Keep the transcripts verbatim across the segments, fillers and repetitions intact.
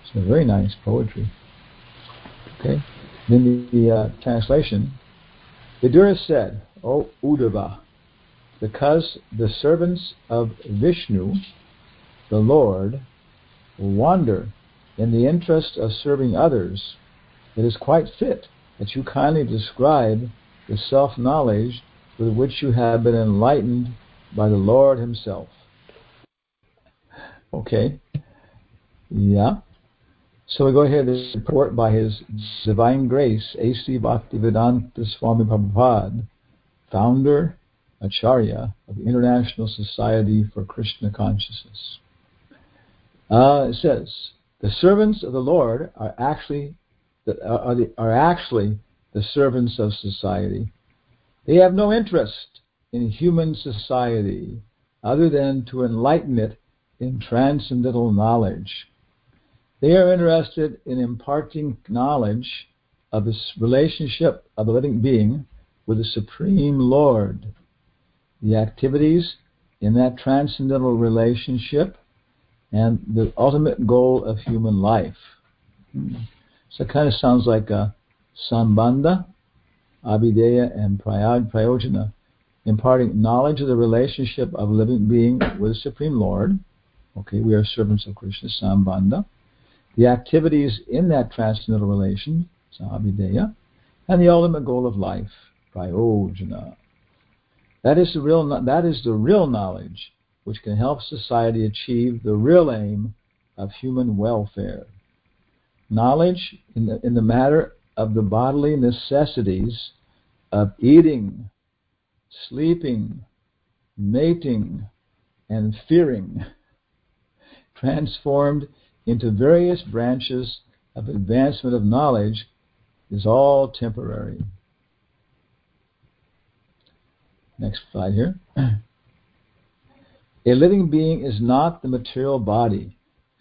So very nice poetry. Okay. Then the, the uh, translation. Vidura said, O Uddhava, because the servants of Vishnu, the Lord, wander in the interest of serving others, it is quite fit that you kindly describe the self-knowledge with which you have been enlightened by the Lord Himself. Okay. Yeah. So we go ahead and report by His Divine Grace, A C Bhaktivedanta Swami Prabhupada, founder, Acharya of the International Society for Krishna Consciousness. Uh, it says, the servants of the Lord are actually are, the, are actually the servants of society. They have no interest in human society other than to enlighten it in transcendental knowledge. They are interested in imparting knowledge of the relationship of the living being with the Supreme Lord, the activities in that transcendental relationship, and the ultimate goal of human life. So it kind of sounds like a Sambandha, Abhideya, and Prayojana, imparting knowledge of the relationship of a living being with the Supreme Lord. Okay, we are servants of Krishna, Sambandha. The activities in that transcendental relation, Abhideya, and the ultimate goal of life, Prayojana. That is the real. That is the real knowledge which can help society achieve the real aim of human welfare. Knowledge in the, in the matter of the bodily necessities of eating, sleeping, mating, and fearing, transformed into various branches of advancement of knowledge, is all temporary. Next slide here. A living being is not the material body.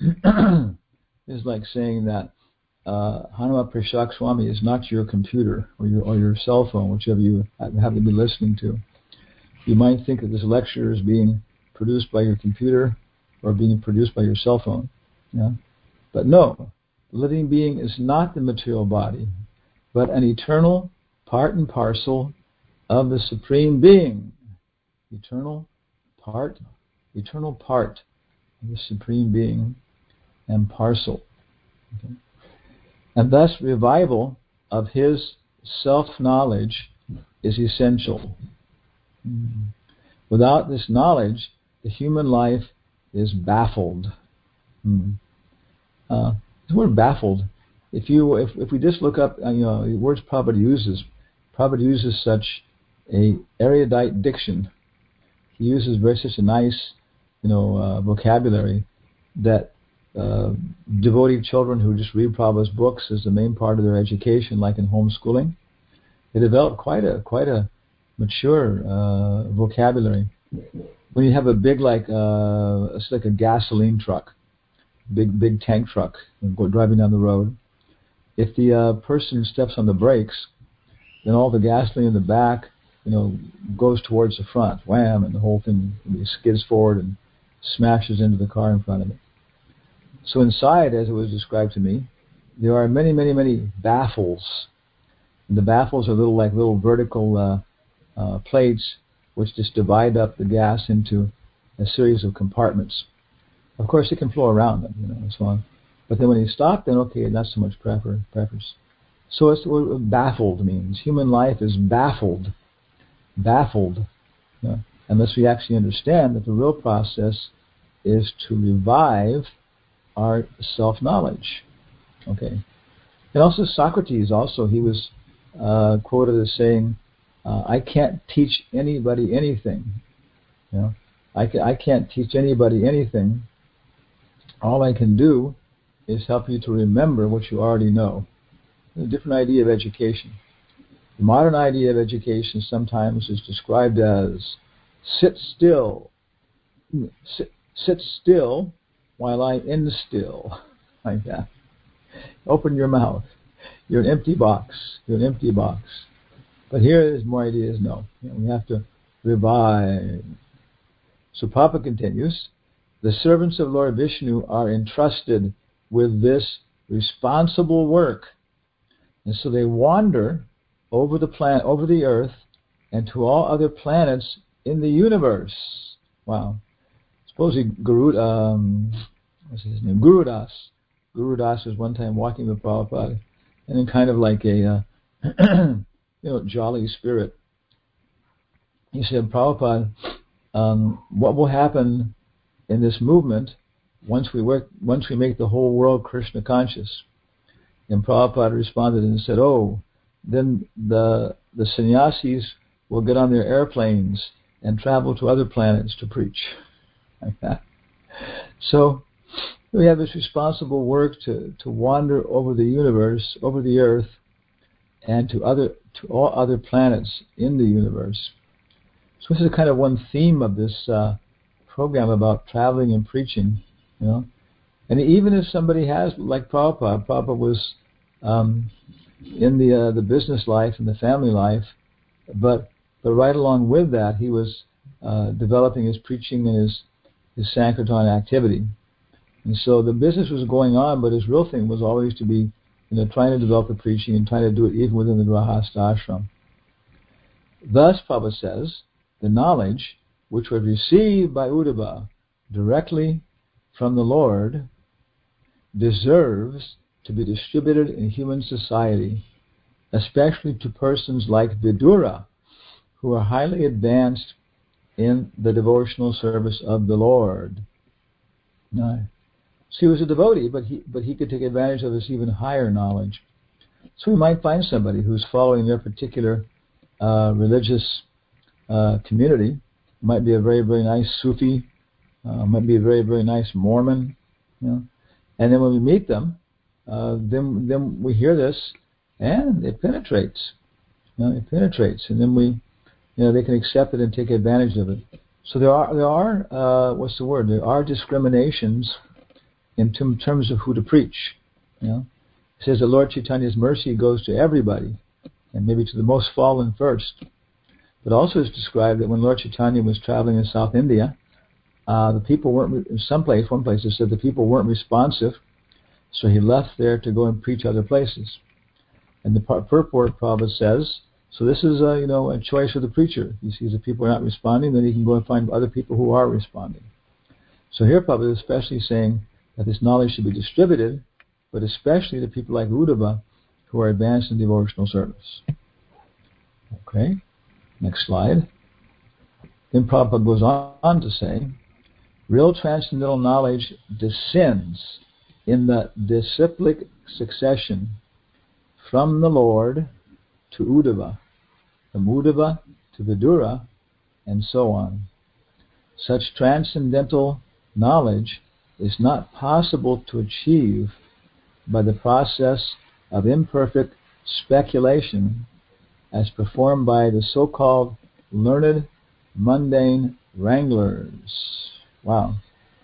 It's like saying that uh, Hanuman Prashak Swami is not your computer or your or your cell phone, whichever you happen to be listening to. You might think that this lecture is being produced by your computer or being produced by your cell phone. Yeah? But no, the living being is not the material body, but an eternal part and parcel of the Supreme Being. Eternal part, eternal part of the Supreme Being and parcel. Okay? And thus revival of his self-knowledge is essential. Without this knowledge, the human life is baffled. Hmm. Uh, the word baffled, if you if, if we just look up, uh, you know, the words Prabhupada uses, Prabhupada uses such a erudite diction. He uses very such a nice, you know, uh, vocabulary that uh, devotee children who just read Prabhupada's books as the main part of their education, like in homeschooling, they develop quite a quite a mature uh, vocabulary. When you have a big, like uh, it's like a gasoline truck, big big tank truck, go driving down the road. If the uh, person steps on the brakes, then all the gasoline in the back, you know, goes towards the front, wham, and the whole thing skids forward and smashes into the car in front of it. So inside, as it was described to me, there are many, many, many baffles. And the baffles are little, like little vertical uh, uh, plates which just divide up the gas into a series of compartments. Of course, it can flow around them, you know, and so on. But then when you stop, then okay, not so much prefer, preference. So it's what baffled means. Human life is baffled, baffled, you know, unless we actually understand that the real process is to revive our self-knowledge. Okay. And also Socrates, also, he was uh, quoted as saying, uh, I can't teach anybody anything. You know, I, can, I can't teach anybody anything. All I can do is help you to remember what you already know. A different idea of education. The modern idea of education sometimes is described as sit still, sit, sit still while I instill, like that. Open your mouth. You're an empty box. You're an empty box. But here is more ideas. No, you know, we have to revive. So Papa continues. The servants of Lord Vishnu are entrusted with this responsible work. And so they wander over the planet, over the earth, and to all other planets in the universe. Wow. Supposedly Guru, um, what's his name? Gurudas. Gurudas was one time walking with Prabhupada, and in kind of like a, uh, you know, jolly spirit. He said, Prabhupada, um, what will happen in this movement once we work, once we make the whole world Krishna conscious? And Prabhupada responded and said, oh, then the the sannyasis will get on their airplanes and travel to other planets to preach. Like that. So we have this responsible work to, to wander over the universe, over the earth, and to other to all other planets in the universe. So this is kind of one theme of this uh, program about traveling and preaching, you know. And even if somebody has, like Prabhupada, Prabhupada was um, in the uh, the business life and the family life, but but right along with that, he was uh, developing his preaching and his his Sankirtan activity. And so the business was going on, but his real thing was always to be, you know, trying to develop the preaching and trying to do it even within the Grahastha ashram. Thus, Prabhupada says, the knowledge which was received by Uddhava directly from the Lord deserves to be distributed in human society, especially to persons like Vidura, who are highly advanced in the devotional service of the Lord. No. So he was a devotee, but he but he could take advantage of this even higher knowledge. So we might find somebody who's following their particular uh, religious uh, community. Might be a very, very nice Sufi, uh, might be a very, very nice Mormon, you know. And then when we meet them, uh, then then we hear this, and it penetrates. You know, it penetrates, and then we, you know, they can accept it and take advantage of it. So there are there are uh, what's the word? There are discriminations in t- terms of who to preach. You know, it says that Lord Chaitanya's mercy goes to everybody, and maybe to the most fallen first. But also it's described that when Lord Chaitanya was traveling in South India, uh, the people weren't, in some place, one place it said the people weren't responsive, so he left there to go and preach other places. And the purport, Prabhupada says, so this is a, you know, a choice of the preacher. He sees that people are not responding, then he can go and find other people who are responding. So here Prabhupada is especially saying that this knowledge should be distributed, but especially to people like Uddhava who are advanced in devotional service. Okay, next slide. Then Prabhupada goes on to say, real transcendental knowledge descends in the disciplic succession from the Lord to Uddhava, from Uddhava to Vidura, and so on. Such transcendental knowledge is not possible to achieve by the process of imperfect speculation as performed by the so-called learned mundane wranglers. Wow.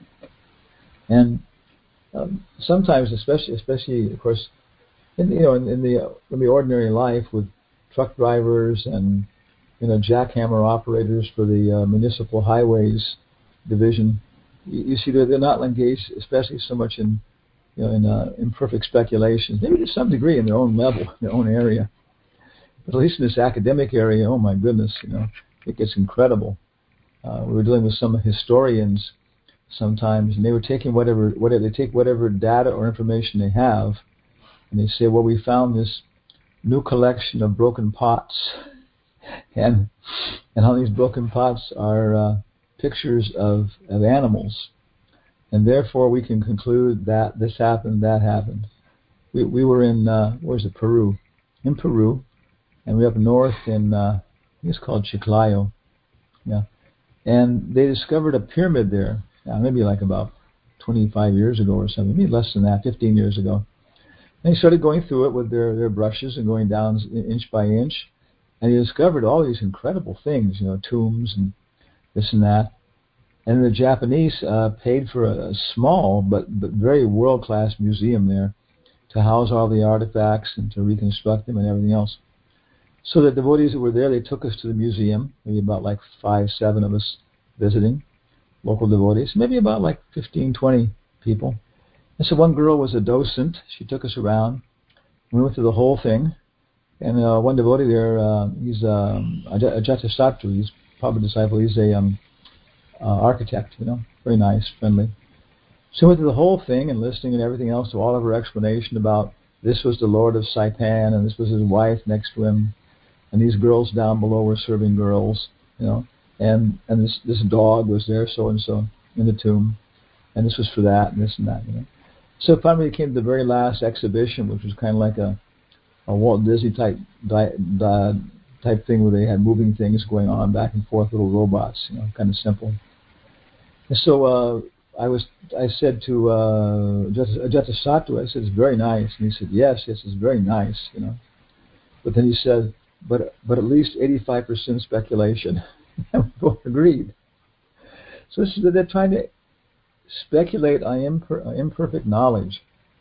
And um, sometimes, especially, especially of course, in, you know, in, in the in the ordinary life with truck drivers and, you know, jackhammer operators for the uh, municipal highways division, you, you see that they're not engaged, especially so much in, you know, in uh, imperfect speculations. Maybe to some degree in their own level, their own area, but at least in this academic area, oh my goodness, you know, it gets incredible. Uh, we were dealing with some historians sometimes, and they were taking whatever, whatever they take whatever data or information they have, and they say, well, we found this new collection of broken pots, and and on these broken pots are uh, pictures of, of animals, and therefore we can conclude that this happened, that happened. We we were in uh, where's it, Peru, in Peru, and we're up north in uh, I think it's called Chiclayo, yeah, and they discovered a pyramid there, yeah, maybe like about twenty-five years ago or something, maybe less than that, fifteen years ago. And they started going through it with their, their brushes and going down inch by inch, and they discovered all these incredible things, you know, tombs and this and that. And the Japanese uh, paid for a, a small but, but very world-class museum there to house all the artifacts and to reconstruct them and everything else. So the devotees that were there, they took us to the museum, maybe about like five, seven of us visiting, local devotees, maybe about like fifteen, twenty people. And so one girl was a docent. She took us around. We went through the whole thing. And uh, one devotee there, uh, he's um, Ajatasattu. He's probably a disciple. He's a um, uh, architect, you know, very nice, friendly. So we went through the whole thing and listening and everything else to all of her explanation about this was the Lord of Saipan and this was his wife next to him. And these girls down below were serving girls, you know. And and this this dog was there, so and so, in the tomb. And this was for that and this and that, you know. So finally it came to the very last exhibition, which was kind of like a a Walt Disney type di- di- type thing where they had moving things going on back and forth, little robots, you know, kind of simple. And so uh, I was, I said to uh, Ajatasattu, I said, it's very nice. And he said, yes, yes, it's very nice, you know. But then he said, but but at least eighty-five percent speculation. And we both agreed. So this is, they're trying to speculate on imper- imperfect knowledge.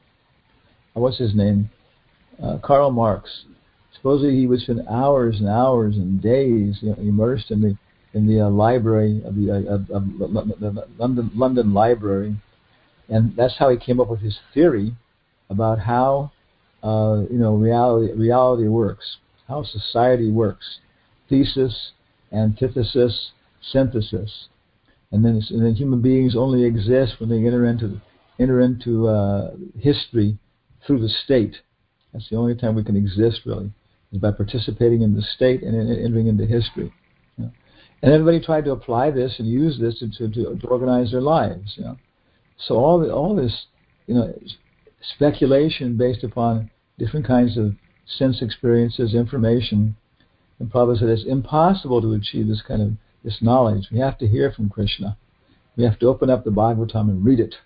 What's his name? Uh, Karl Marx. Supposedly he would spend hours and hours and days, you know, immersed in the in the uh, library of the uh, of, of the London London Library, and that's how he came up with his theory about how uh, you know reality reality works, how society works, thesis, antithesis, synthesis, and then and then human beings only exist when they enter into enter into uh, history through the state. That's the only time we can exist, really, is by participating in the state and entering into history. You know? And everybody tried to apply this and use this to, to, to organize their lives. You know? So all the, all this, you know, speculation based upon different kinds of sense experiences, information, and Prabhupada said it's impossible to achieve this kind of this knowledge. We have to hear from Krishna. We have to open up the Bhagavatam and read it.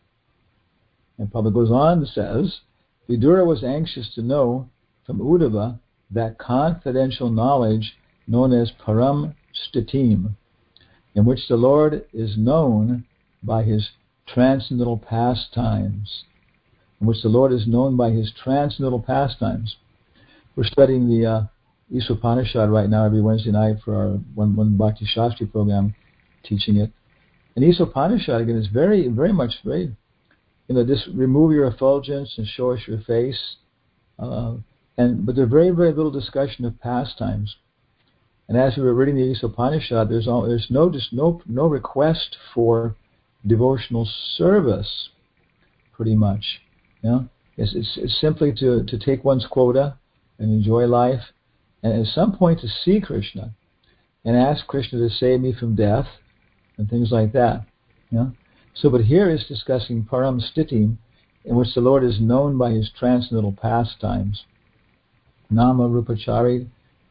And Prabhupada goes on and says, Vidura was anxious to know from Uddhava that confidential knowledge known as Param Stitim, in which the Lord is known by his transcendental pastimes. In which the Lord is known by his transcendental pastimes. We're studying the uh, Isopanishad right now every Wednesday night for our one, one Bhakti Shastri program, teaching it. And Isopanishad, again, is very, very much very, you know, just remove your effulgence and show us your face. Uh, and but there's very, very little discussion of pastimes. And as we were reading the Isopanishad, there's all, there's no just no no request for devotional service, pretty much. You know, it's it's, it's simply to, to take one's quota and enjoy life, and at some point to see Krishna and ask Krishna to save me from death and things like that. You know? So, but here is discussing Param Stitim, in which the Lord is known by his transcendental pastimes. Nama Rupachari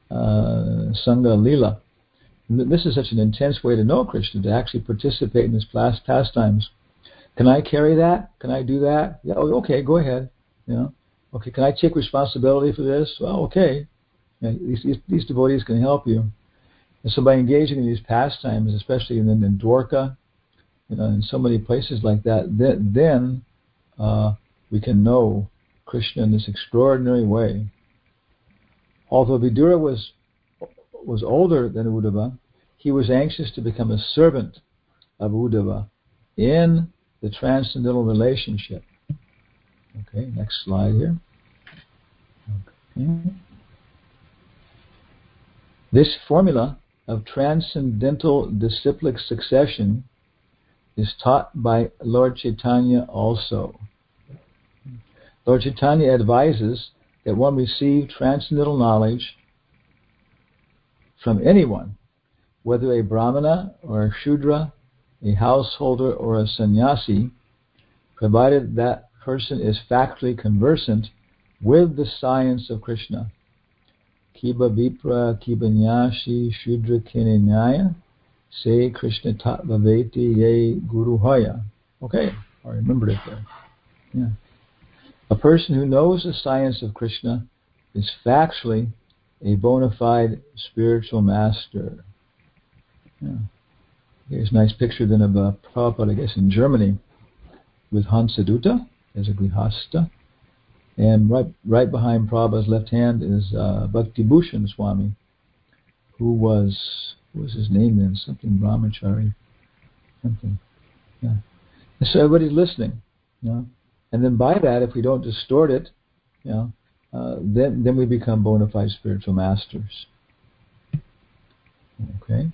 uh, Sangha Lila. This is such an intense way to know Krishna, to actually participate in his pastimes. Can I carry that? Can I do that? Yeah, okay, go ahead. You know, okay, can I take responsibility for this? Well, okay. You know, these, these, these devotees can help you. And so by engaging in these pastimes, especially in, in Dwarka, you know, in so many places like that, then, then uh, we can know Krishna in this extraordinary way. Although Vidura was was older than Uddhava, he was anxious to become a servant of Uddhava in the transcendental relationship. Okay, next slide here. Okay. This formula of transcendental disciplic succession is taught by Lord Chaitanya also. Lord Chaitanya advises that one receive transcendental knowledge from anyone, whether a brahmana or a shudra, a householder or a sannyasi, provided that person is factually conversant with the science of Krishna. Kiba vipra kiba nyashi shudra kinenyaya se Krishna tattvaveti ye guru haya. Okay, I remembered it there. Yeah. A person who knows the science of Krishna is factually a bona fide spiritual master. Yeah. Here's a nice picture then of uh, Prabhupada, I guess, in Germany, with Hansadutta as a grihasta. And right right behind Prabhupada's left hand is uh, Bhakti Bhushan Swami, who was, what was his name then? Something Brahmachari. Something. Yeah. And so everybody's listening. You know? And then by that, if we don't distort it, you know, uh, then then we become bona fide spiritual masters. Okay.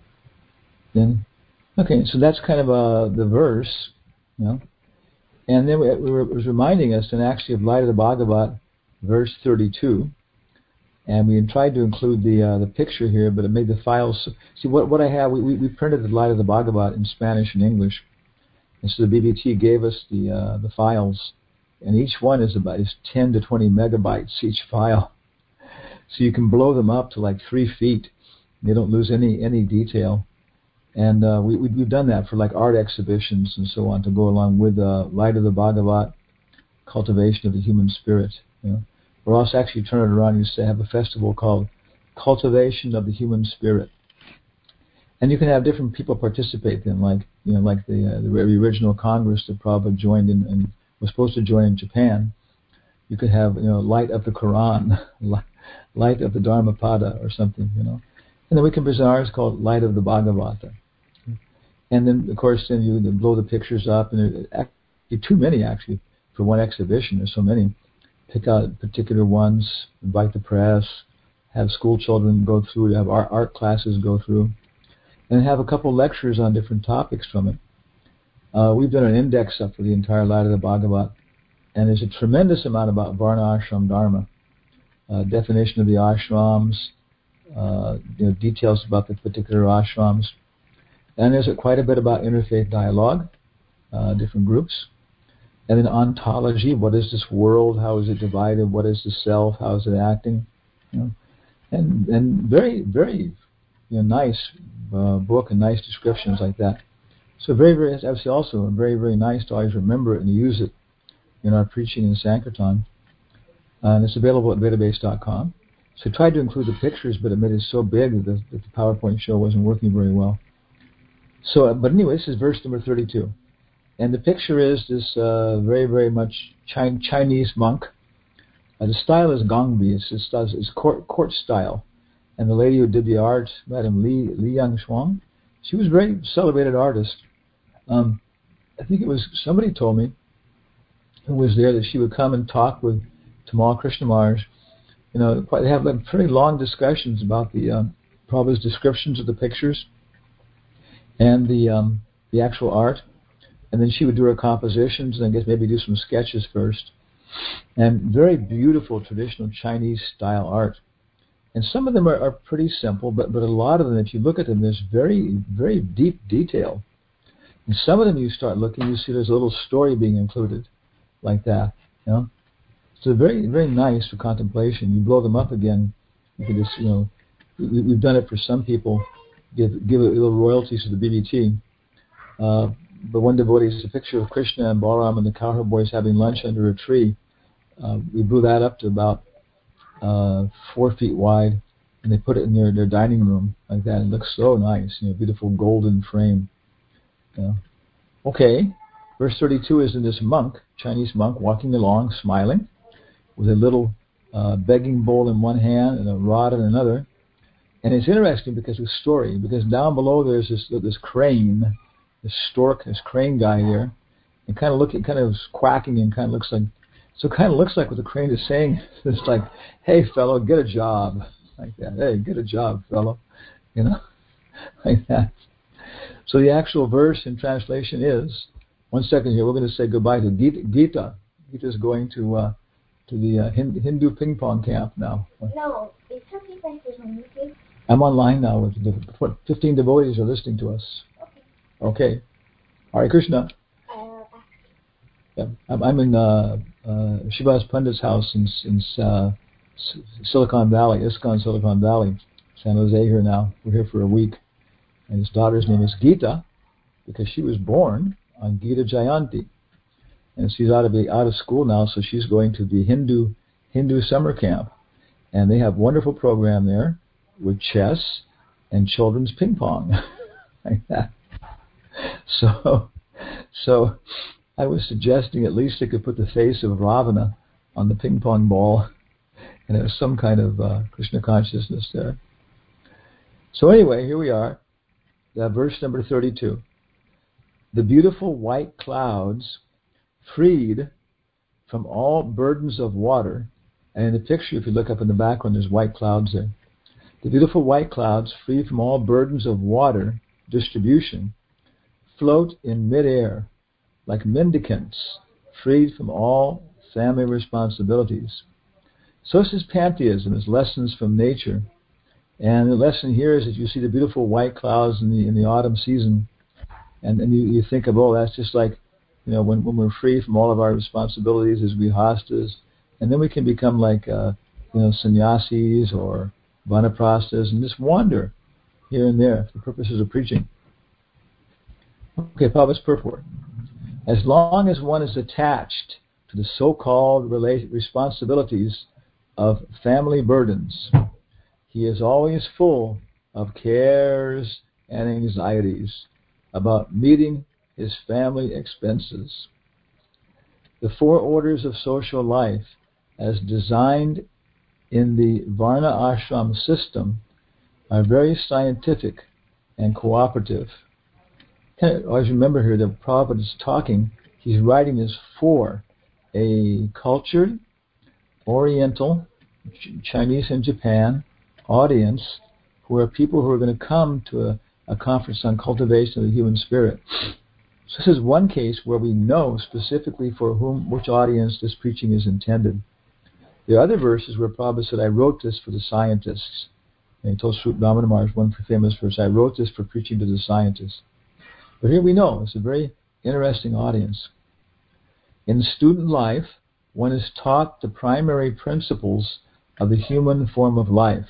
Then, okay, so that's kind of uh, the verse, you know. And then we, we were, it was reminding us, and actually of Light of the Bhagavat, verse thirty-two. And we tried to include the uh, the picture here, but it made the files. See, what what I have, we, we, we printed the Light of the Bhagavat in Spanish and English. And so the B B T gave us the uh, the files. And each one is about is ten to twenty megabytes each file. So you can blow them up to like three feet. They don't lose any, any detail. And uh, we, we've done that for like art exhibitions and so on to go along with uh, Light of the Bhagavat, Cultivation of the Human Spirit. You know. We're also actually turning it around and used to have a festival called Cultivation of the Human Spirit. And you can have different people participate in, like you know, like the uh, the original Congress that Prabhupada joined in and was supposed to join in Japan. You could have you know Light of the Quran, Light of the Dharmapada, or something, you know. And then we can present ours called Light of the Bhagavata. And then, of course, then you blow the pictures up, and there are actually too many, actually, for one exhibition. There's so many. Pick out particular ones, invite the press, have school children go through, have art, art classes go through, and have a couple lectures on different topics from it. Uh, we've done an index up for the entire Light of the Bhagavat, and there's a tremendous amount about Varna Ashram Dharma, uh, definition of the ashrams, uh, you know, details about the particular ashrams. And there's a, quite a bit about interfaith dialogue, uh, different groups. And then ontology, what is this world? How is it divided? What is the self? How is it acting? You know, and and very, very you know, nice uh, book and nice descriptions like that. So very, very, obviously also very, very nice to always remember it and use it in our preaching in Sankirtan. Uh, and it's available at Vedabase dot com. So I tried to include the pictures, but it made it so big that the, that the PowerPoint show wasn't working very well. So, uh, but anyway, this is verse number thirty-two. And the picture is this uh, very, very much Chi- Chinese monk. Uh, the style is Gongbi. It's, it's, it's court, court style. And the lady who did the art, Madam Li, Li Yangshuang, she was a very celebrated artist. Um, I think it was, somebody told me who was there that she would come and talk with Tamal Krishnamars. You know, they have like pretty long discussions about the um, Prabhupada's descriptions of the pictures and the um, the actual art. And then she would do her compositions and I guess maybe do some sketches first. And very beautiful traditional Chinese style art. And some of them are, are pretty simple, but, but a lot of them, if you look at them, there's very, very deep detail. And some of them you start looking, you see there's a little story being included like that. You know? So very, very nice for contemplation. You blow them up again, you can just, you know, we, we've done it for some people, give, give a little royalties to the B B T. Uh, But one devotee is a picture of Krishna and Balaram and the cowherd boys having lunch under a tree. Uh, we blew that up to about uh, four feet wide, and they put it in their, their dining room like that. It looks so nice, you know, beautiful golden frame. You know. Okay, verse thirty-two is in this monk, Chinese monk, walking along, smiling, with a little uh, begging bowl in one hand and a rod in another. And it's interesting because of the story, because down below there's this this crane. This stork, this crane guy here, and kind of looking, kind of quacking, and kind of looks like, so it kind of looks like what the crane is saying. It's like, "Hey, fellow, get a job," like that. "Hey, get a job, fellow," you know, like that. So the actual verse in translation is, one second here, we're going to say goodbye to Gita. Gita, Gita's going to uh, to the uh, Hindu ping pong camp now. No, it's okay, Pastor. I'm online now with the, what, fifteen devotees are listening to us. Okay. Hare Krishna. Uh, yeah, I'm, I'm in uh, uh, Shivas Pandit's house in, in uh, Silicon Valley, ISKCON Silicon Valley, San Jose here now. We're here for a week. And his daughter's name is Gita because she was born on Gita Jayanti. And she's out of, out of school now, so she's going to the Hindu Hindu summer camp. And they have a wonderful program there with chess and children's ping pong. Like that. So, so I was suggesting at least they could put the face of Ravana on the ping pong ball and have some kind of uh, Krishna consciousness there. So anyway, here we are, uh, verse number thirty-two. The beautiful white clouds freed from all burdens of water. And in the picture, if you look up in the background, there's white clouds there. The beautiful white clouds, free from all burdens of water distribution, float in midair like mendicants, freed from all family responsibilities. So this is pantheism, it's lessons from nature. And the lesson here is that you see the beautiful white clouds in the in the autumn season, and, and you, you think of, oh, that's just like, you know, when, when we're free from all of our responsibilities as grihastas, and then we can become like, uh, you know, sannyasis or vanaprasthas and just wander here and there for the purposes of preaching. Okay, Prabhupada's purport. As long as one is attached to the so-called rela- responsibilities of family burdens, he is always full of cares and anxieties about meeting his family expenses. The four orders of social life, as designed in the Varna Ashram system, are very scientific and cooperative. Always remember here that Prabhupada is talking, he's writing this for a cultured, Oriental, Chinese and Japan audience who are people who are going to come to a, a conference on cultivation of the human spirit. So this is one case where we know specifically for whom, which audience this preaching is intended. There are other verses where Prabhupada said, I wrote this for the scientists. And he told Sri Brahmana Maharaj one famous verse, I wrote this for preaching to the scientists. But here we know, it's a very interesting audience. In student life, one is taught the primary principles of the human form of life.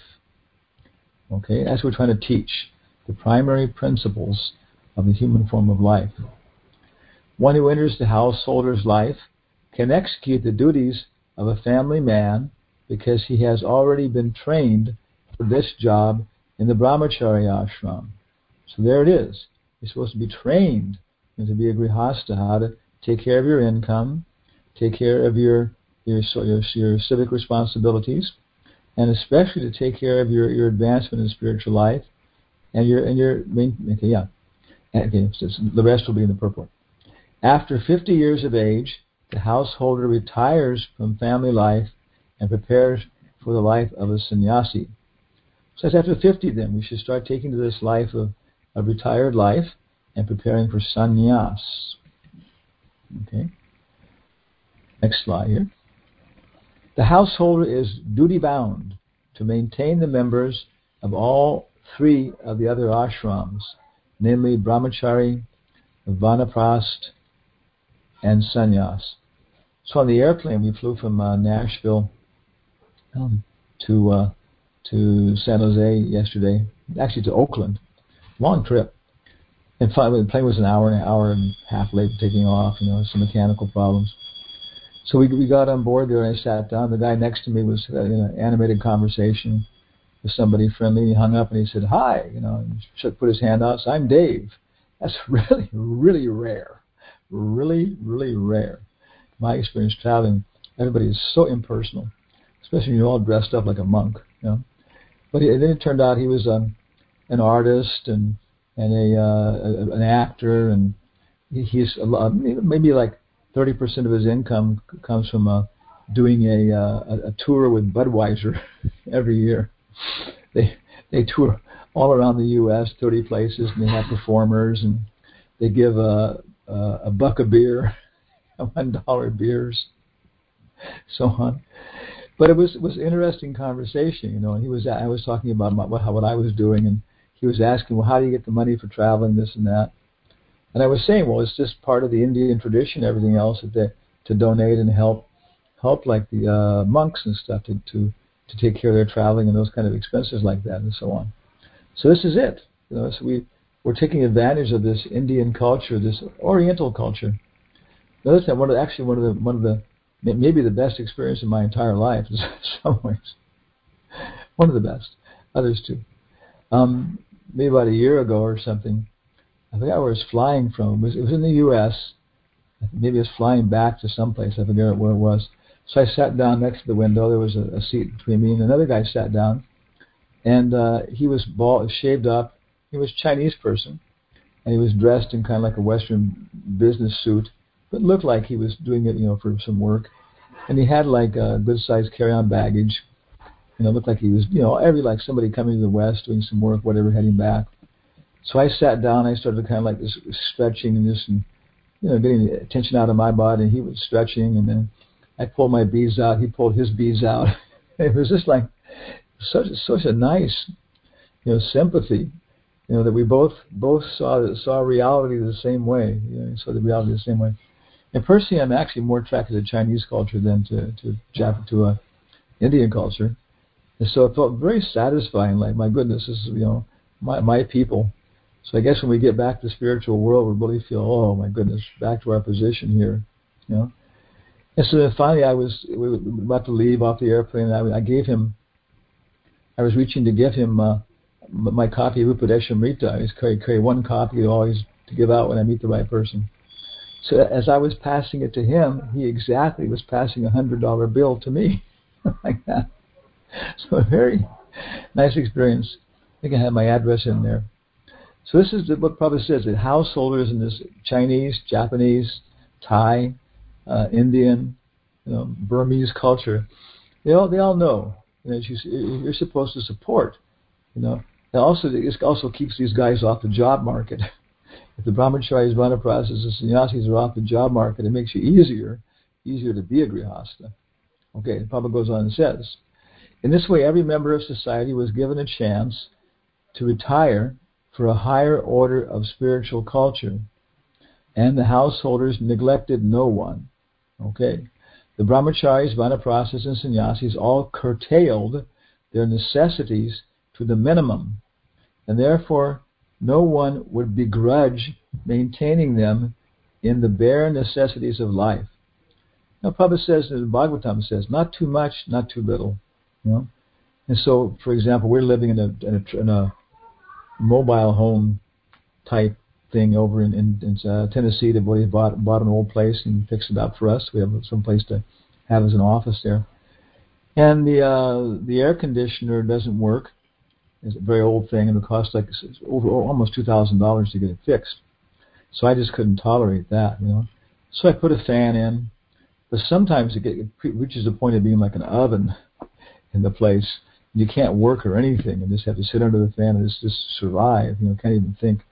Okay, that's what we're trying to teach, the primary principles of the human form of life. One who enters the householder's life can execute the duties of a family man because he has already been trained for this job in the brahmachari ashram. So there it is. You're supposed to be trained to be a grihasta, how to take care of your income, take care of your your, your, your civic responsibilities, and especially to take care of your, your advancement in spiritual life, and your and your main. Okay, yeah, okay. So the rest will be in the purport. After fifty years of age, the householder retires from family life and prepares for the life of a sannyasi. So it's after fifty, then we should start taking to this life of a retired life and preparing for sannyas. Okay. Next slide here. The householder is duty-bound to maintain the members of all three of the other ashrams, namely brahmachari, vanaprastha, and sannyas. So on the airplane, we flew from uh, Nashville um, to uh, to San Jose yesterday, actually to Oakland. Long trip. And finally, the plane was an hour and an hour and a half late taking off, you know, some mechanical problems. So we we got on board there and I sat down. The guy next to me was uh, in an animated conversation with somebody friendly. He hung up and he said, hi, you know, and should put his hand out. So I'm Dave. That's really, really rare. Really, really rare. My experience traveling, everybody is so impersonal, especially when you're all dressed up like a monk, you know. But he, then it turned out he was um, an artist and and a, uh, a an actor, and he, he's a lot, maybe like thirty percent of his income comes from uh, doing a, uh, a a tour with Budweiser every year. They they tour all around the U S, thirty places, and they have performers, and they give a a, a buck a beer, one dollar beers, so on. But it was it was an interesting conversation, you know. And he was I was talking about my, what how, what I was doing, and he was asking, well, how do you get the money for traveling, this and that? And I was saying, well, it's just part of the Indian tradition, everything else, that they, to donate and help, help like the uh, monks and stuff to, to to take care of their traveling and those kind of expenses like that and so on. So this is it. You know, so we we're taking advantage of this Indian culture, this Oriental culture. Another time, one of the, actually one of the one of the maybe the best experience in my entire life in some ways. One of the best. Others too. Um, maybe about a year ago or something, I forgot where it was flying from. It was, it was in the U S Maybe it was flying back to someplace. I forget where it was. So I sat down next to the window. There was a, a seat between me and another guy sat down. And uh, he was bald, shaved up. He was a Chinese person. And he was dressed in kind of like a Western business suit. But looked like he was doing it, you know, for some work. and he had like a good-sized carry-on baggage. You know, looked like he was, you know, every like somebody coming to the West doing some work, whatever, heading back. So I sat down. I started kind of like this stretching and just, and, you know, getting the tension out of my body. And he was stretching, and then I pulled my beads out. He pulled his beads out. It was just like such such a nice, you know, sympathy. You know, that we both both saw saw reality the same way. You know, saw the reality the same way. And personally, I'm actually more attracted to Chinese culture than to to Jap to uh, Indian culture. And so it felt very satisfying. Like, my goodness, this is, you know, my my people. So I guess when we get back to the spiritual world, we really feel, oh my goodness, back to our position here, you know. And so then finally, I was we were about to leave off the airplane. And I, I gave him, I was reaching to give him uh, my copy of Upadeshamrita. I just carry, carry one copy always to give out when I meet the right person. So as I was passing it to him, he exactly was passing a hundred dollar bill to me, like that. So a very nice experience. I think I have my address in there. So this is what Prabhupada says, that householders in this Chinese, Japanese, Thai, uh, Indian, you know, Burmese culture, they all they all know, you know, you're supposed to support. You know, it also it also keeps these guys off the job market. If the brahmacharis, vanaprasthas, and sannyasis are off the job market, it makes you easier, easier to be a grihasta. Okay, Prabhupada goes on and says, in this way, every member of society was given a chance to retire for a higher order of spiritual culture, and the householders neglected no one. Okay, the brahmacharis, vanaprasthas, and sannyasis all curtailed their necessities to the minimum, and therefore no one would begrudge maintaining them in the bare necessities of life. Now, Prabhupada says, the Bhagavatam says, not too much, not too little. You know, and so, for example, we're living in a in a, in a mobile home type thing over in, in, in uh, Tennessee. That we bought bought an old place and fixed it up for us. We have some place to have as an office there, and the uh, the air conditioner doesn't work. It's a very old thing, and it costs like over almost two thousand dollars to get it fixed. So I just couldn't tolerate that, you know. So I put a fan in, but sometimes it, get, it reaches the point of being like an oven in the place. You can't work or anything, and just have to sit under the fan and just, just survive. You know, can't even think.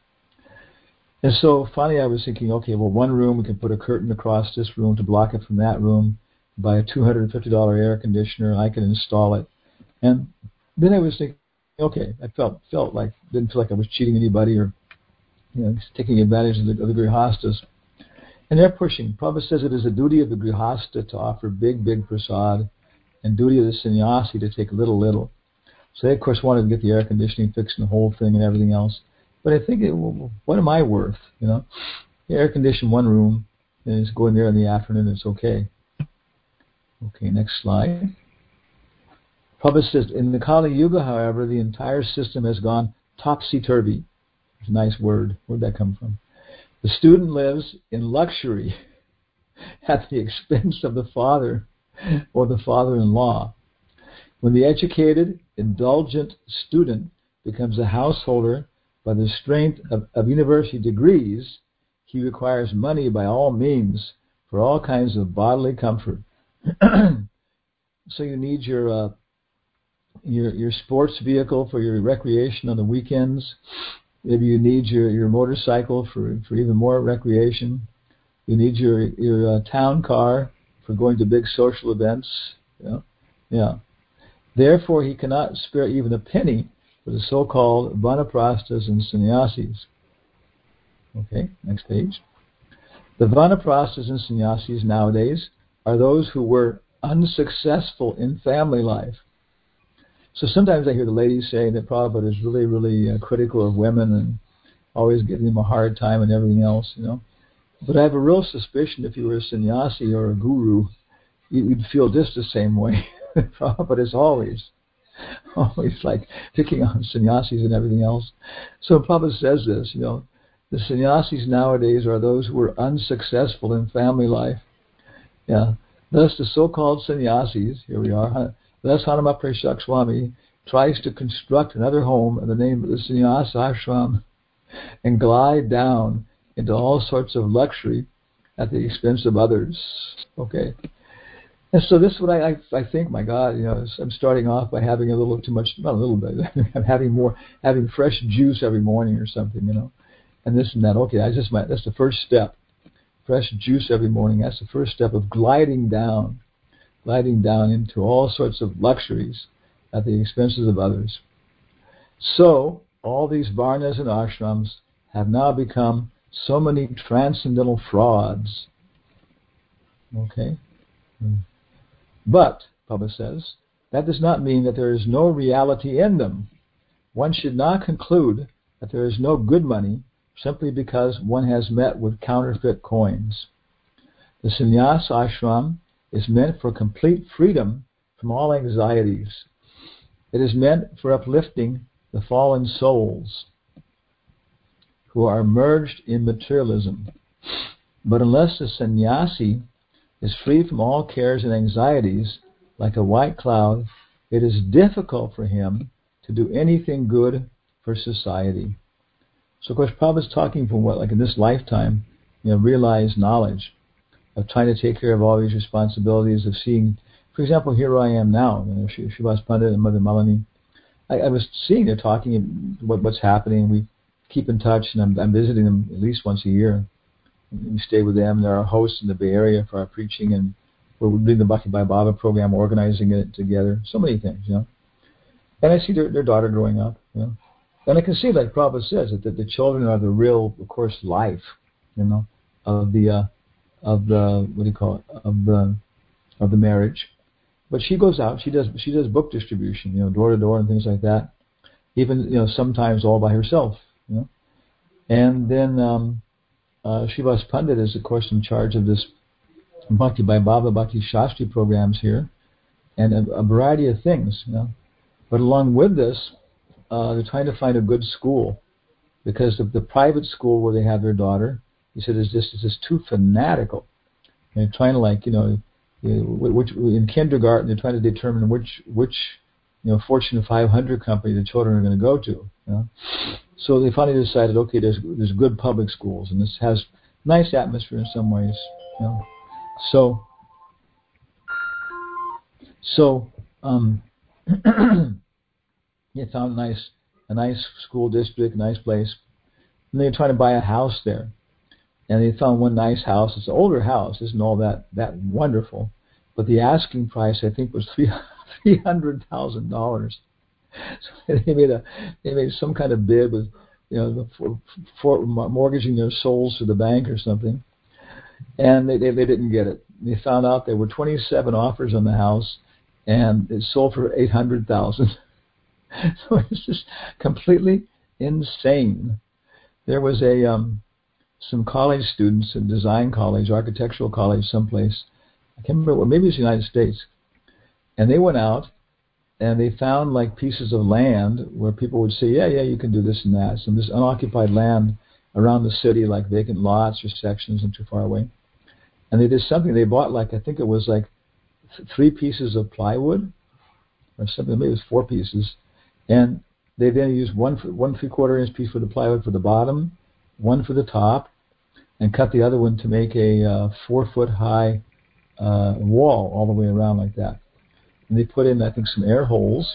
And so finally, I was thinking, okay, well, one room we can put a curtain across this room to block it from that room. Buy a two hundred fifty dollars air conditioner, I can install it. And then I was thinking, okay, I felt felt like didn't feel like I was cheating anybody or, you know, taking advantage of the, of the grihastas. And they're pushing. Prabhupada says it is the duty of the grihasta to offer big, big prasad, and duty of the sannyasi to take little, little. So they, of course, wanted to get the air conditioning fixed and the whole thing and everything else. But I think, it, well, what am I worth? You know, you air condition one room and just go in there in the afternoon. It's okay. Okay, next slide. Prabhupada says, in the Kali Yuga, however, the entire system has gone topsy-turvy. It's a nice word. Where'd that come from? The student lives in luxury at the expense of the father or the father-in-law. When the educated, indulgent student becomes a householder by the strength of, of university degrees, he requires money by all means for all kinds of bodily comfort. So you need your uh, your your sports vehicle for your recreation on the weekends. Maybe you need your, your motorcycle for, for even more recreation. You need your your uh, town car for going to big social events. Yeah, yeah. Therefore, he cannot spare even a penny for the so-called vanaprasthas and sannyasis. Okay, next page. The vanaprasthas and sannyasis nowadays are those who were unsuccessful in family life. So sometimes I hear the ladies saying that Prabhupada is really, really uh, critical of women and always giving them a hard time and everything else, you know. But I have a real suspicion if you were a sannyasi or a guru, you'd feel just the same way. Prabhupada is always, always like picking on sannyasis and everything else. So Prabhupada says this, you know, the sannyasis nowadays are those who are unsuccessful in family life. Yeah. Thus the so-called sannyasis, here we are, thus Hanuma Prashak Swami tries to construct another home in the name of the sannyasa ashram and glide down into all sorts of luxury at the expense of others. Okay. And so this is what I, I I think. My God, you know, I'm starting off by having a little too much, not a little bit. I'm having more, having fresh juice every morning or something, you know, and this and that. Okay, I just that's the first step. Fresh juice every morning. That's the first step of gliding down, gliding down into all sorts of luxuries at the expenses of others. So all these varnas and ashrams have now become so many transcendental frauds. Okay. But, Prabhupada says, that does not mean that there is no reality in them. One should not conclude that there is no good money simply because one has met with counterfeit coins. The sannyas ashram is meant for complete freedom from all anxieties. It is meant for uplifting the fallen souls who are merged in materialism. But unless the sannyasi is free from all cares and anxieties, like a white cloud, it is difficult for him to do anything good for society. So, of course, Prabhupada's talking from what, like in this lifetime, you know, realized knowledge of trying to take care of all these responsibilities of seeing, for example, here I am now, you know, Srivas Pandit and Mother Malini. I, I was seeing they're talking what, what's happening. We keep in touch, and I'm, I'm visiting them at least once a year. We stay with them. They're our hosts in the Bay Area for our preaching, and we're doing the Bhakti Bhai Baba program, organizing it together. So many things, you know. And I see their, their daughter growing up, you know. And I can see, like Prabhupada says, that the, the children are the real, of course, life, you know, of the uh, of the what do you call it, of the of the marriage. But she goes out, she does she does book distribution, you know, door to door and things like that. Even, you know, sometimes all by herself, you know. And then um, uh, Srivas Pandit is, of course, in charge of this Bhakti Bhai Baba, Bhakti Shastri programs here, and a, a variety of things, you know. But along with this, uh, they're trying to find a good school, because the, the private school where they have their daughter, he said, is just, is just too fanatical. And they're trying to, like, you know, which, in kindergarten, they're trying to determine which, which, you know, Fortune five hundred company the children are going to go to, you know. So they finally decided, okay, there's there's good public schools, and this has nice atmosphere in some ways, you know. So, so, um, they found a nice, a nice school district, a nice place, and they were trying to buy a house there. And they found one nice house. It's an older house, isn't all that that wonderful, but the asking price, I think, was three three hundred thousand dollars. So they made a they made some kind of bid with, you know, for, for mortgaging their souls to the bank or something, and they, they they didn't get it. They found out there were twenty-seven offers on the house, and it sold for eight hundred thousand. So it's just completely insane. There was a um, some college students in design college, architectural college, someplace. I can't remember. Maybe it was the United States, and they went out and they found like pieces of land where people would say, yeah, yeah, you can do this and that. Some this unoccupied land around the city, like vacant lots or sections, not too far away. And they did something. They bought, like, I think it was like th- three pieces of plywood or something. Maybe it was four pieces. And they then used one for, one three quarter inch piece for the plywood for the bottom, one for the top, and cut the other one to make a uh, four foot high uh, wall all the way around like that. And they put in, I think, some air holes,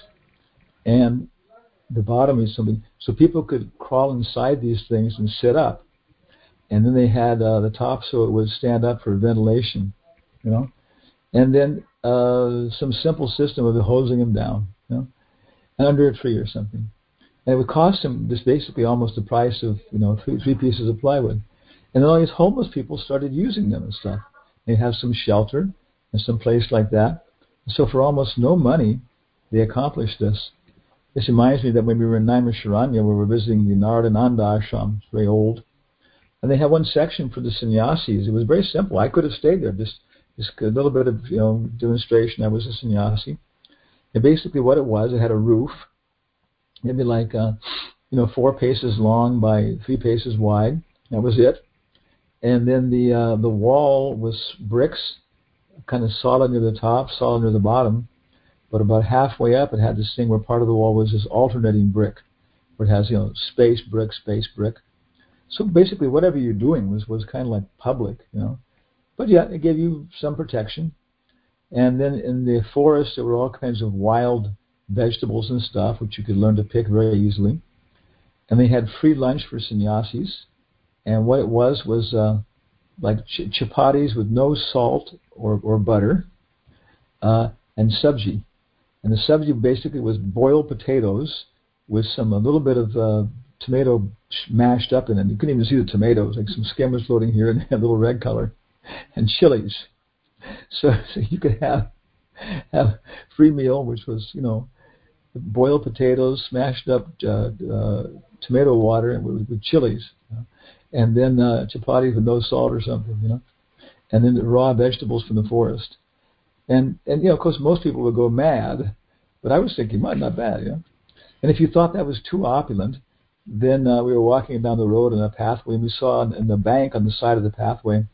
and the bottom is something so people could crawl inside these things and sit up. And then they had uh, the top so it would stand up for ventilation, you know. And then uh, some simple system of hosing them down, you know, and under a tree or something. And it would cost them just basically almost the price of, you know, three, three pieces of plywood. And then all these homeless people started using them and stuff. They have some shelter and some place like that. So for almost no money, they accomplished this. This reminds me that when we were in Naimisharanya, where we were visiting the Narayananda Ashram, it's very old, and they had one section for the sannyasis. It was very simple. I could have stayed there, just, just a little bit of, you know, demonstration. I was a sannyasi. And basically what it was, it had a roof, maybe like, uh, you know, four paces long by three paces wide. That was it. And then the uh, the wall was bricks, kind of solid near the top, solid near the bottom, but about halfway up it had this thing where part of the wall was this alternating brick, where it has, you know, space brick, space brick. So basically whatever you're doing was, was kind of like public, you know. But yeah, it gave you some protection. And then in the forest, there were all kinds of wild vegetables and stuff, which you could learn to pick very easily. And they had free lunch for sannyasis. And what it was was uh, like ch- chapatis with no salt or, or butter, uh, and sabji. And the sabji basically was boiled potatoes with some a little bit of uh, tomato mashed up in it. You couldn't even see the tomatoes, like some skimmers floating here and a little red color, and chilies. So, so you could have have free meal, which was, you know, boiled potatoes, smashed up uh, uh, tomato water, and with, with chilies, you know? And then uh, chapati with no salt or something, you know, and then the raw vegetables from the forest. And, and you know, of course, most people would go mad, but I was thinking, well, not bad, you know. And if you thought that was too opulent, then uh, we were walking down the road in a pathway, and we saw in, in the bank on the side of the pathway,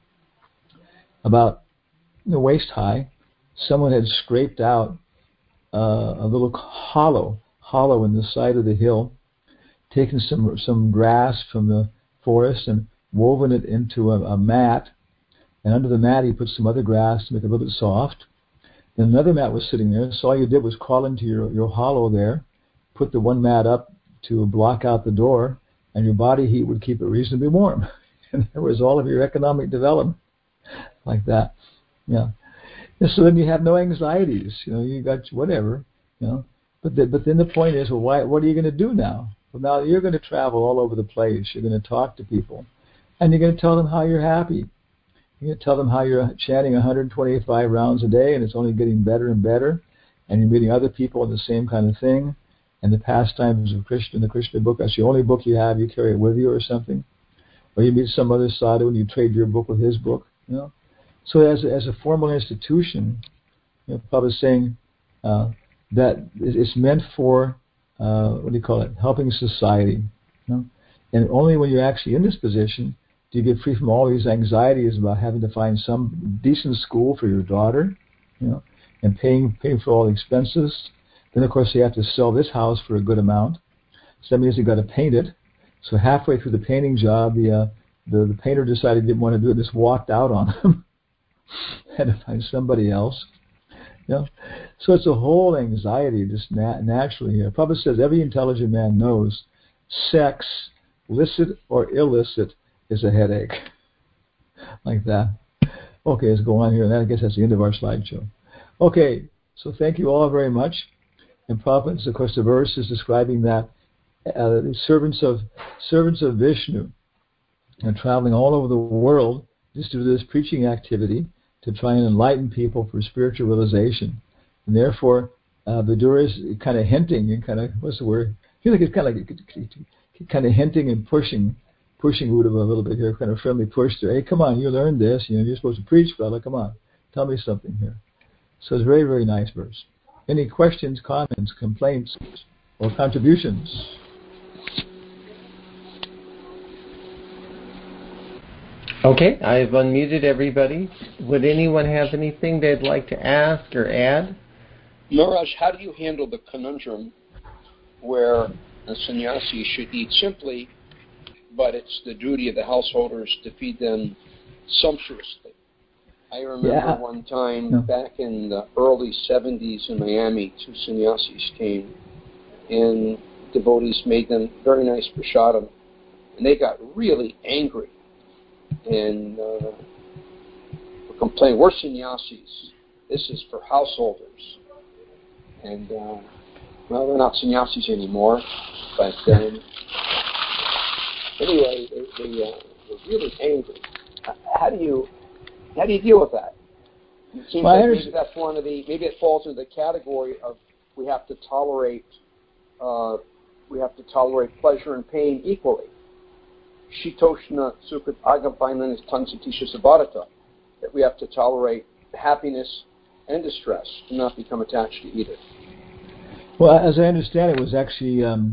about, you know, waist high, someone had scraped out uh, a little hollow, hollow in the side of the hill, taken some some grass from the forest and woven it into a, a mat, and under the mat he put some other grass to make it a little bit soft. Then another mat was sitting there, so all you did was crawl into your, your hollow there, put the one mat up to block out the door, and your body heat would keep it reasonably warm. And there was all of your economic development like that. Yeah. And so then you have no anxieties, you know, you got whatever, you know. But the, but then the point is, well, why, what are you going to do now? Well, now you're going to travel all over the place. You're going to talk to people, and you're going to tell them how you're happy. You're going to tell them how you're chanting one hundred twenty-five rounds a day, and it's only getting better and better, and you're meeting other people in the same kind of thing. And the pastimes of Krishna, in the Krishna book, that's the only book you have. You carry it with you or something. Or you meet some other sadhu and you trade your book with his book, you know. So as a, as a formal institution, you know, Prabhupada is saying uh, that it's meant for, uh, what do you call it, helping society. You know? And only when you're actually in this position do you get free from all these anxieties about having to find some decent school for your daughter, you know, and paying paying for all the expenses. Then, of course, you have to sell this house for a good amount. So that means you've got to paint it. So halfway through the painting job, the uh, the, the painter decided he didn't want to do it, just walked out on him. Had to find somebody else. You know? So it's a whole anxiety just nat- naturally here. Prabhupada says every intelligent man knows sex, licit or illicit, is a headache. Like that. Okay, let's go on here. And I guess that's the end of our slideshow. Okay, so thank you all very much. And Prabhupada, of course, the verse is describing that uh, the servants of servants of Vishnu are traveling all over the world just to do this preaching activity to try and enlighten people for spiritual realization. And therefore, uh, Vidura is kind of hinting and kind of, what's the word? I feel like it's kind of like kind of hinting and pushing, pushing Uddhava a little bit here, kind of friendly push there. Hey, come on, you learned this. You know, you're supposed to preach, fella. Come on, tell me something here. So it's a very, very nice verse. Any questions, comments, complaints, or contributions? Okay, I've unmuted everybody. Would anyone have anything they'd like to ask or add? Maharaj, how do you handle the conundrum where a sannyasi should eat simply, but it's the duty of the householders to feed them sumptuously? I remember yeah. one time no. back in the early seventies in Miami, two sannyasis came, and devotees made them very nice prasadam, and they got really angry and uh, complained, we're sannyasis, this is for householders. And, uh, well, they're not sannyasis anymore, but um, anyway, they, they uh, were really angry. How do you how do you deal with that? It seems well, like maybe that's one of the maybe it falls into the category of we have to tolerate uh, we have to tolerate pleasure and pain equally. Shitoshna Sukhat Agapainana Tansatisha Sabharata, that we have to tolerate happiness and distress and not become attached to either. Well, as I understand it, was actually um,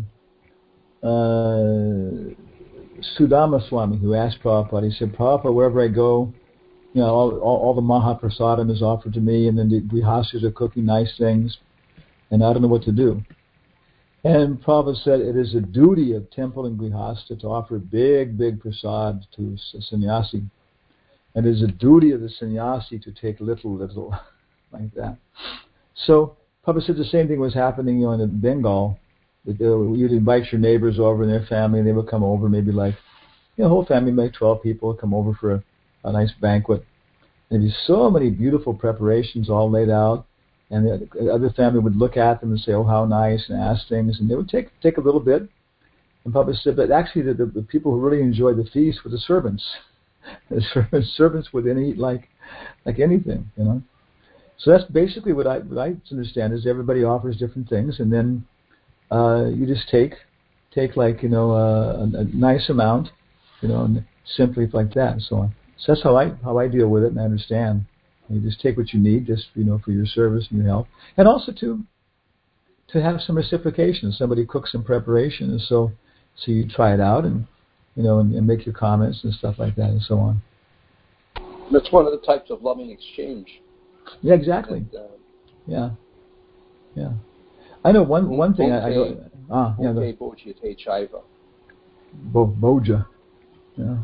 uh, Sudama Swami who asked Prabhupada. He said, Prabhupada, wherever I go, you know, all, all, all the Mahaprasadam is offered to me, and then the grihastas are cooking nice things, and I don't know what to do. And Prabhupada said it is a duty of temple and grihasta to offer big, big prasad to a sannyasi. And it is a duty of the sannyasi to take little, little. like that. So Papa said the same thing was happening, you know, in Bengal. That, uh, you'd invite your neighbors over and their family, and they would come over, maybe like, you know, whole family, like twelve people, would come over for a, a nice banquet. There'd be so many beautiful preparations all laid out, and the other family would look at them and say, "Oh, how nice," and ask things, and they would take take a little bit. And Papa said, but actually, the, the, the people who really enjoyed the feast were the servants. The servants, servants would then eat like like anything, you know. So that's basically what I what I understand is everybody offers different things, and then uh, you just take take like you know uh, a, a nice amount, you know, and simply like that and so on. So that's how I how I deal with it, and I understand. You just take what you need, just you know, for your service and your help, and also to to have some reciprocation. Somebody cooks some preparation, and so so you try it out, and you know, and, and make your comments and stuff like that, and so on. That's one of the types of loving exchange. Yeah, exactly. And, uh, yeah, yeah. I know one one thing. I, I know. Ah, yeah. Bo, boja. Yeah.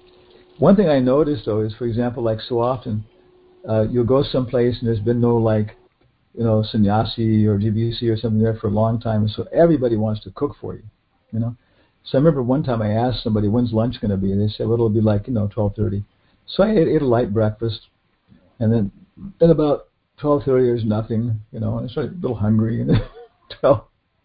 One thing I noticed though is, for example, like so often, uh, you'll go someplace and there's been no like, you know, sannyasi or G B C or something there for a long time, and so everybody wants to cook for you, you know. So I remember one time I asked somebody, "When's lunch going to be?" And they said, "Well, it'll be like you know twelve thirty." So I ate, ate a light breakfast, and then then about twelve thirty there's nothing, you know, and I started a little hungry, and then twelve,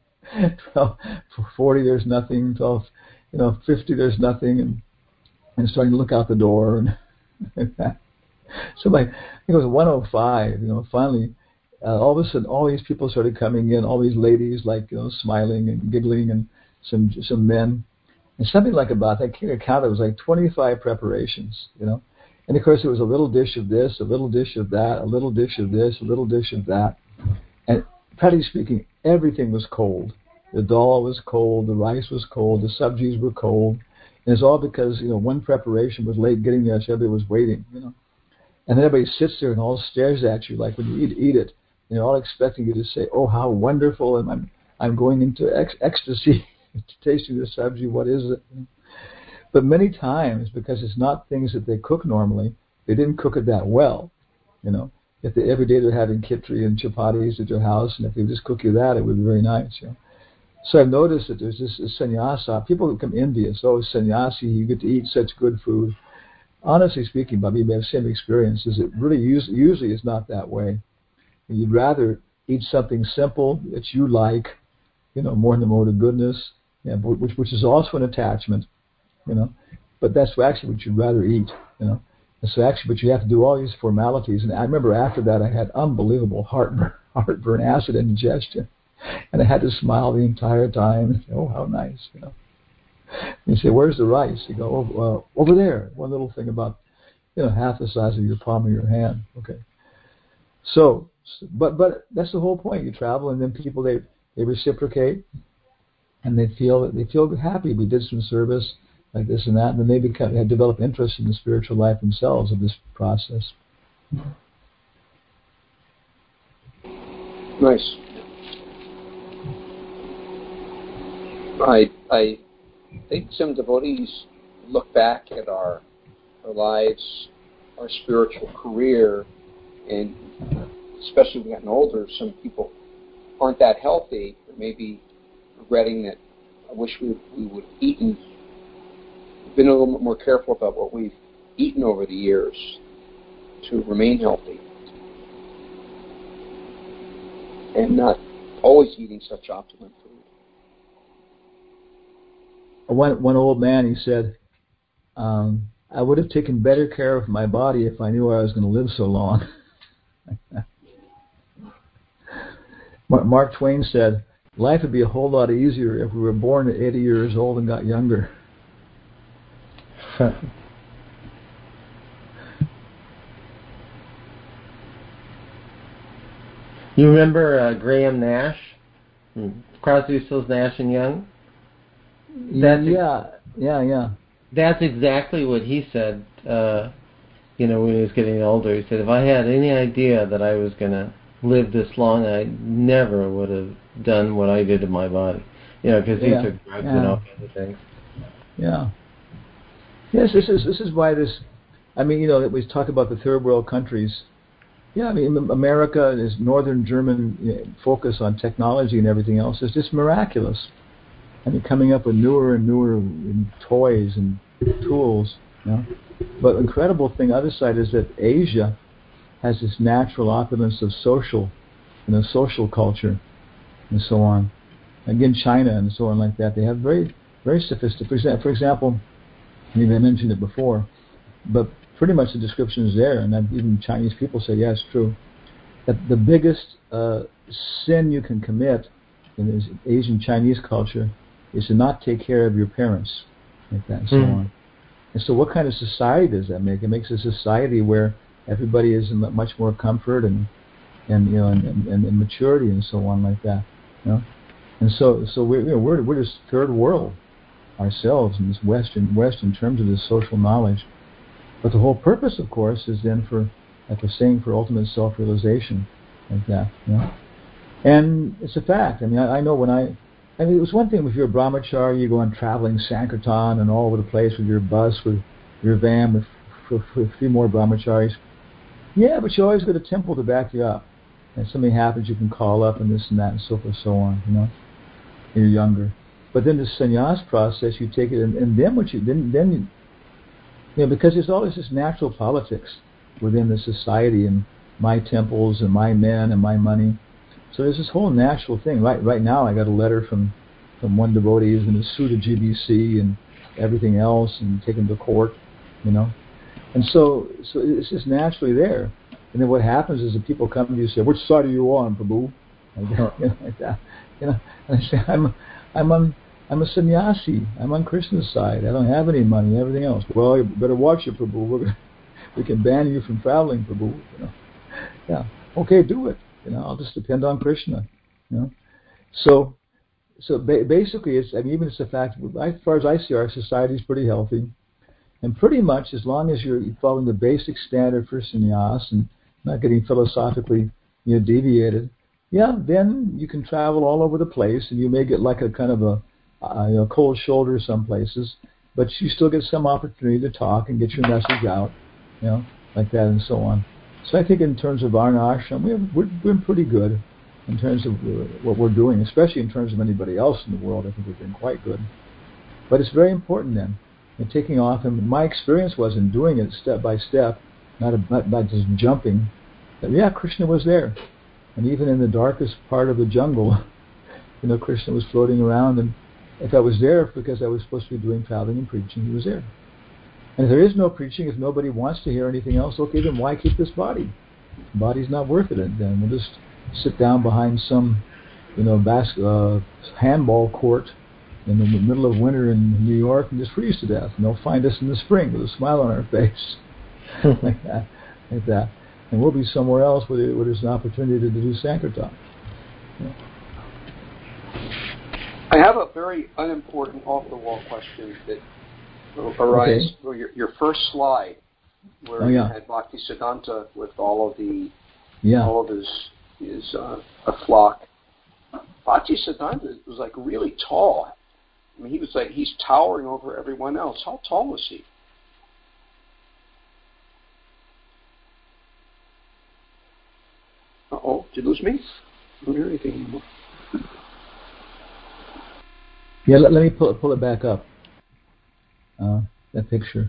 twelve forty there's nothing, twelve, you know, fifty there's nothing, and and starting to look out the door, and, and that. So by I think it was one oh five, you know, finally, uh, all of a sudden all these people started coming in, all these ladies like you know smiling and giggling, and some some men, and something like about I can't count, it was like twenty-five preparations, you know. And of course, it was a little dish of this, a little dish of that, a little dish of this, a little dish of that. And practically speaking, everything was cold. The dal was cold, the rice was cold, the subjis were cold. And it's all because, you know, one preparation was late getting there, so everybody was waiting, you know. And then everybody sits there and all stares at you like when you eat, eat it. And they're all expecting you to say, "Oh, how wonderful, and I'm, I'm going into ec- ecstasy tasting the subji, what is it?" But many times, because it's not things that they cook normally, they didn't cook it that well, you know. If they, every day they're having kitri and chapatis at your house, and if they just cook you that, it would be very nice, you know. So I've noticed that there's this sannyasa. People who come envious, "Oh, sannyasi, you get to eat such good food." Honestly speaking, Bobby, you may have the same experiences. It really use, usually is not that way. You'd rather eat something simple that you like, you know, more in the mode of goodness, yeah, which which is also an attachment. You know, but that's actually what you'd rather eat, you know. And so actually, but you have to do all these formalities. And I remember after that, I had unbelievable heartburn, heartburn, acid indigestion, and I had to smile the entire time. And say, "Oh, how nice," you know. And you say, "Where's the rice?" You go, "Oh, uh, over there." One little thing about, you know, half the size of your palm of your hand. Okay. So, but but that's the whole point. You travel, and then people they they reciprocate, and they feel they feel happy. We did some service. Like this and that, and then they become, they develop interest in the spiritual life themselves of this process. Nice. I I think some devotees look back at our our lives, our spiritual career, and especially when we've gotten older, some people aren't that healthy, or maybe regretting that I wish we we would have eaten. Been a little bit more careful about what we've eaten over the years to remain healthy, and not always eating such optimum food. One one old man, he said, um, "I would have taken better care of my body if I knew I was going to live so long." Mark Twain said, "Life would be a whole lot easier if we were born at eighty years old and got younger." You remember uh, Graham Nash, Crosby, Stills, Nash and Young? That's yeah, ex- yeah, yeah. That's exactly what he said. Uh, you know, when he was getting older, he said, "If I had any idea that I was going to live this long, I never would have done what I did to my body." You know, because yeah. he took drugs yeah. and all kinds of things. Yeah. Yes, this is this is why this. I mean, you know, we talk about the third world countries. Yeah, I mean, America is Northern German you know, focus on technology and everything else is just miraculous. I mean, coming up with newer and newer toys and tools, you know. But incredible thing, other side is that Asia has this natural opulence of social, you know, social culture and so on. Again, China and so on like that. They have very, very sophisticated. For example, I mean, I mentioned it before, but pretty much the description is there, and even Chinese people say, yeah, it's true, that the biggest uh, sin you can commit in this Asian Chinese culture is to not take care of your parents, like that, and so mm. on. And so what kind of society does that make? It makes a society where everybody is in much more comfort and, and you know, and, and, and maturity and so on like that, you know. And so, so we're, you know, we're, we're this third world ourselves in this Western West in terms of this social knowledge. But the whole purpose, of course, is then for, like we're saying, for ultimate self-realization, like that, you know. And it's a fact. I mean, I, I know when I, I mean, it was one thing if you're a brahmachari, you go on traveling Sankirtan and all over the place with your bus, with your van, with, with, with a few more brahmacharis. Yeah, but you always got a temple to back you up. And if something happens, you can call up and this and that and so forth, so on, you know. You're younger. But then the sannyas process, you take it, and, and then what you, then, then you, you know, because there's always this natural politics within the society and my temples and my men and my money. So there's this whole natural thing. Right right now I got a letter from, from one devotee who's going to sue the G B C and everything else and take him to court, you know. And so so it's just naturally there. And then what happens is that people come to you and say, which side are you on, Prabhu? Like, you know, like that. You know, and I say, I'm I'm on I'm a sannyasi. I'm on Krishna's side. I don't have any money, everything else. Well, you better watch it, Prabhu. We're gonna, we can ban you from traveling, Prabhu. You know. Yeah. Okay, do it. You know, I'll just depend on Krishna. You know. So so ba- basically it's I mean even it's the fact as far as I see our society is pretty healthy. And pretty much as long as you're following the basic standard for sannyas and not getting philosophically you know, deviated, yeah, then you can travel all over the place and you may get like a kind of a Uh, you know, cold shoulder some places, but you still get some opportunity to talk and get your message out, you know, like that and so on. So I think in terms of Varna Ashram, we're, we're doing pretty good in terms of uh, what we're doing, especially in terms of anybody else in the world. I think we're doing quite good. But it's very important then, in taking off, and my experience was in doing it step by step, not, a, not, not just jumping, that yeah, Krishna was there. And even in the darkest part of the jungle, you know, Krishna was floating around, and if I was there because I was supposed to be doing traveling and preaching, he was there. And if there is no preaching, if nobody wants to hear anything else, okay, then why keep this body? The body's not worth it. Then we'll just sit down behind some, you know, bas- uh, handball court in the middle of winter in New York and just freeze to death. And they'll find us in the spring with a smile on our face, like that, like that. And we'll be somewhere else where, where there's an opportunity to do Sankirtan. Yeah. I have a very unimportant off-the-wall question that arises okay. from your, your first slide, where oh, yeah. you had Bhaktisiddhanta with all of the yeah. all of his his uh, a flock. Bhaktisiddhanta was like really tall. I mean, he was like he's towering over everyone else. How tall was he? Uh oh, did you lose me? I don't hear anything anymore. Yeah, let, let me pull, pull it back up. Uh, that picture.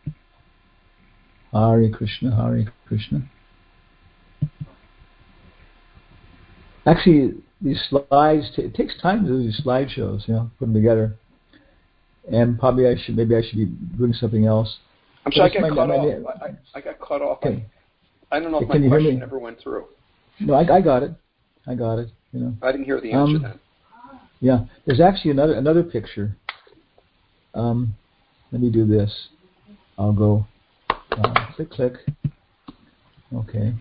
Hare Krishna, Hare Krishna. Actually, these slides, t- it takes time to do these slideshows, you know, put them together. And probably I should, maybe I should be doing something else. I'm sorry, I got cut off. I, I got cut off. Okay. I, I don't know if Can my question me? ever went through. No, I, I got it. I got it. You know. I didn't hear the answer um, then. Yeah, there's actually another another picture. Um, let me do this. I'll go uh, click, click. Okay.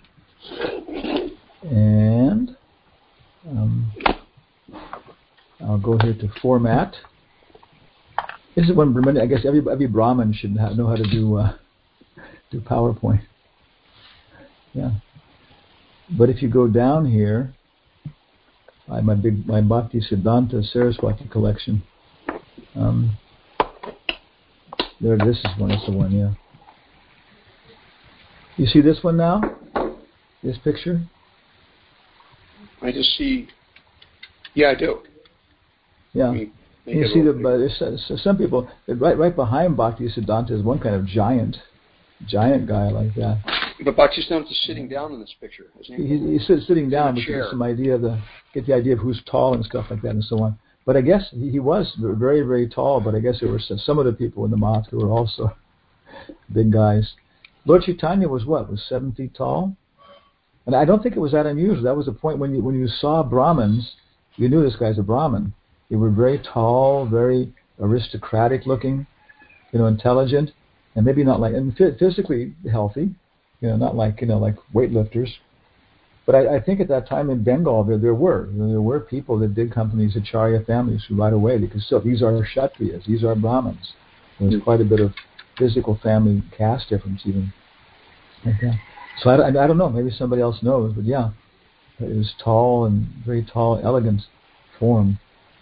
And um, I'll go here to format. This is one. I guess every every Brahmin should know how to do uh, do PowerPoint. Yeah. But if you go down here, I my big my Bhaktisiddhanta Saraswati collection. Um, there, this is one. It's the one. Yeah. You see this one now? this picture? I just see. Yeah, I do. Yeah. Make You it see, the, real but big. there's s- some people right right behind Bhaktisiddhanta is one kind of giant, giant guy like that. But Bhaktisiddhanta is sitting down in this picture, isn't he? He, he's sit- sitting He's in down, a but you chair. get some idea of the get the idea of who's tall and stuff like that and so on. But I guess he, he was very very tall. But I guess there were some, some of the people in the mosque who were also big guys. Lord Chaitanya was what? Was seven feet tall, and I don't think it was that unusual. That was the point when you when you saw Brahmins, you knew this guy's a Brahmin. They were very tall, very aristocratic looking, you know, intelligent, and maybe not like and physically healthy, you know, not like you know like weightlifters. But I, I think at that time in Bengal there there were you know, there were people that did come from these Acharya families who right away they could still these are Kshatriyas, these are Brahmins. There's mm-hmm. quite a bit of physical family caste difference even. Okay. So I, I, I don't know, maybe somebody else knows, but yeah, it was tall and very tall, elegant form.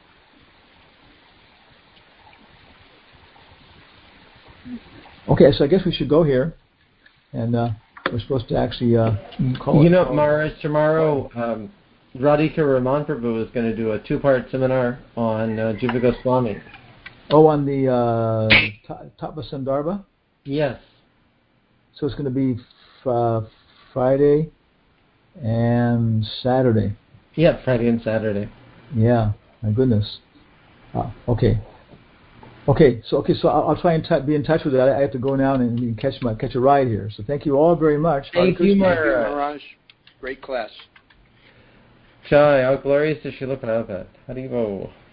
Okay, so I guess we should go here, and uh, we're supposed to actually uh, call You it. know, Maharaj, tomorrow um, Radhika Raman Prabhu is going to do a two-part seminar on uh, Jiva Goswami. Oh, on the uh, Tattva Sandarbha? Yes. So it's going to be f- uh, Friday and Saturday. Yeah, Friday and Saturday. Yeah, my goodness. Uh, okay. Okay, so okay, so I'll, I'll try and t- be in touch with that. I have to go now and, and catch my catch a ride here. So thank you all very much. Thank you, Maharaj. Maharaj. Great class. Jai, all glories to Srila Prabhupada. Haribo.